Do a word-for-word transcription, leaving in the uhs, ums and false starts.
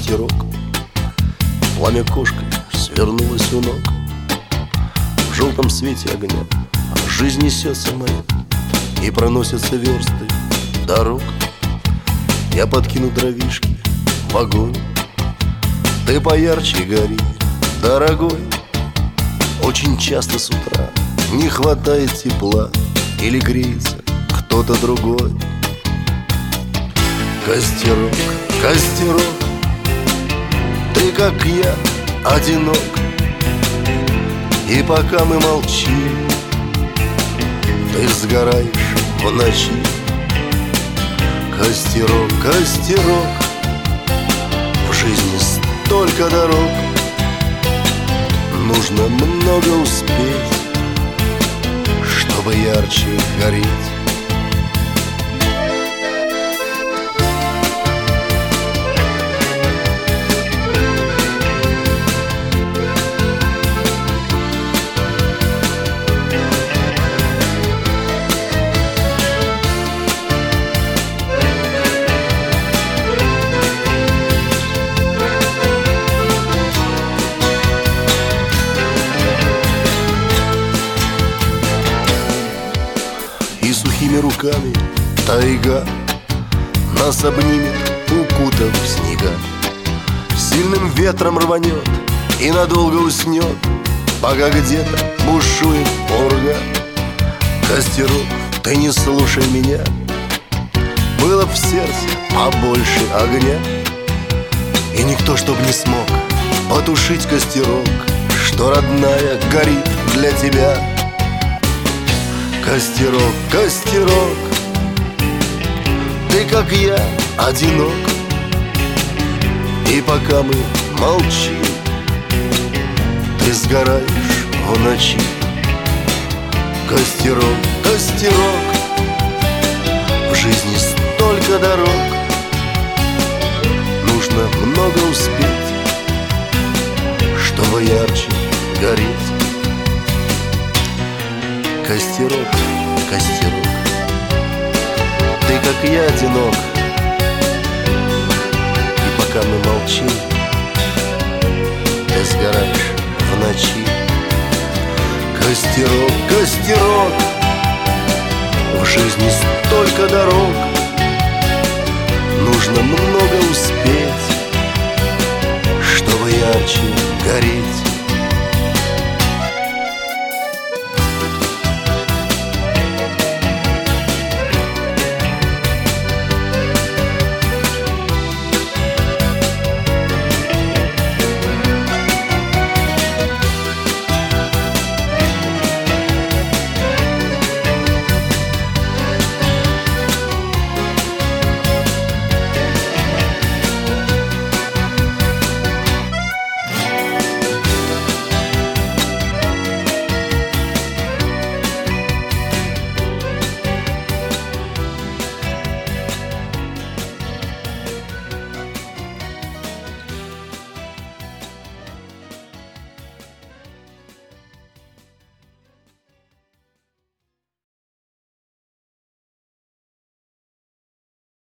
костерок. Пламя кошкой свернулось у ног. В желтом свете огня жизнь несется моя, и проносятся версты дорог. Я подкину дровишки в огонь, ты поярче гори, дорогой. Очень часто с утра не хватает тепла, или греется кто-то другой. Костерок, костерок, ты, как я, одинок. И пока мы молчим, ты сгораешь в ночи. Костерок, костерок, в жизни столько дорог, нужно много успеть, чтобы ярче гореть. И сухими руками тайга нас обнимет, укутав в снега. Сильным ветром рванет и надолго уснет, пока где-то бушует пурга. Костерок, ты не слушай меня, было в сердце побольше огня, и никто чтоб не смог потушить костерок, что родная горит для тебя. Костерок, костерок, ты, как я, одинок. И пока мы молчим, ты сгораешь в ночи. Костерок, костерок, в жизни столько дорог, нужно много успеть, чтобы ярче гореть. Костерок, костерок, ты, как я, одинок. И пока мы молчим, ты сгораешь в ночи. Костерок, костерок, в жизни столько дорог,